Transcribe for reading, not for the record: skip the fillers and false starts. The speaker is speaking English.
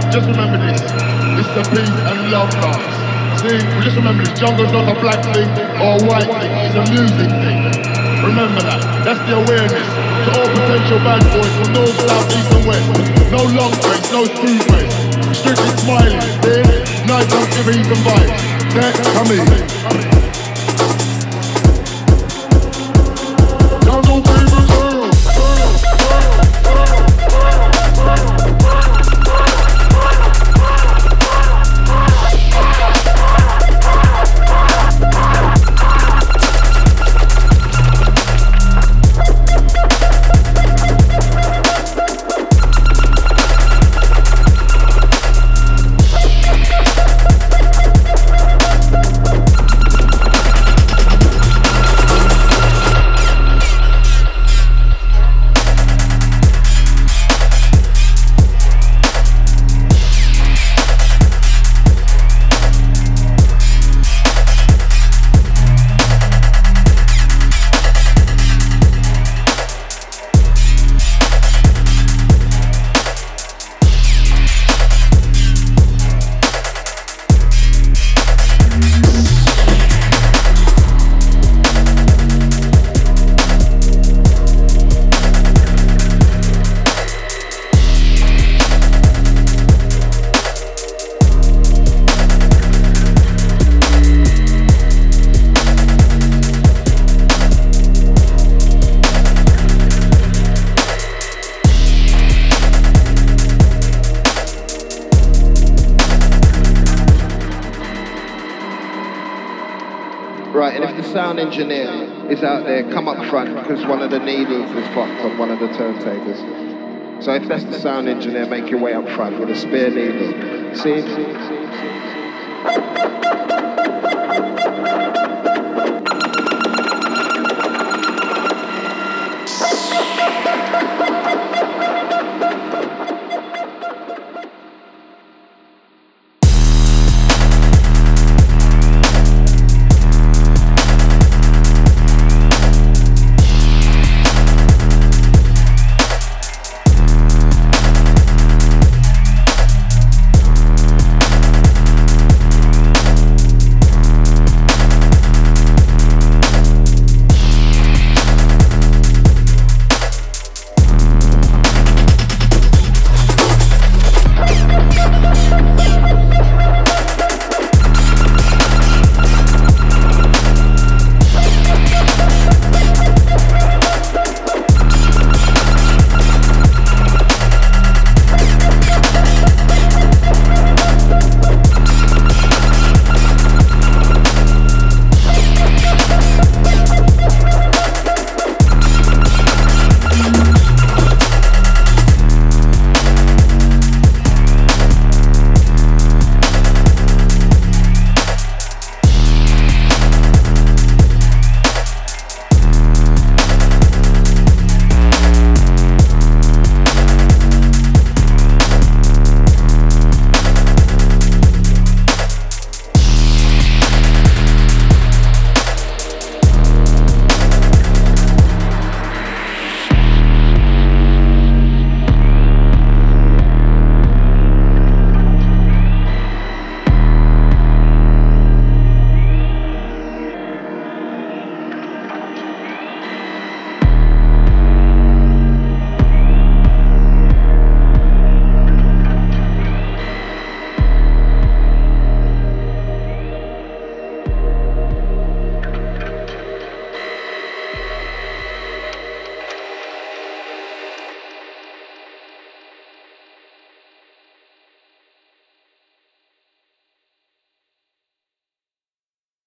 Just remember this. It's the peace and love dance. See, just remember this. Jungle's not a black thing or a white thing. It's a music thing. Remember that. That's the awareness. To all potential bad boys from north, south, east and west. No long face, no screw face. Strictly smiling. See? Nice and giving some vibes. That, come in. Jungle fever girl. Right, and if the sound engineer is out there, come up front because one of the needles is fucked on one of the turntables. So if that's the sound engineer, make your way up front with a spare needle. See?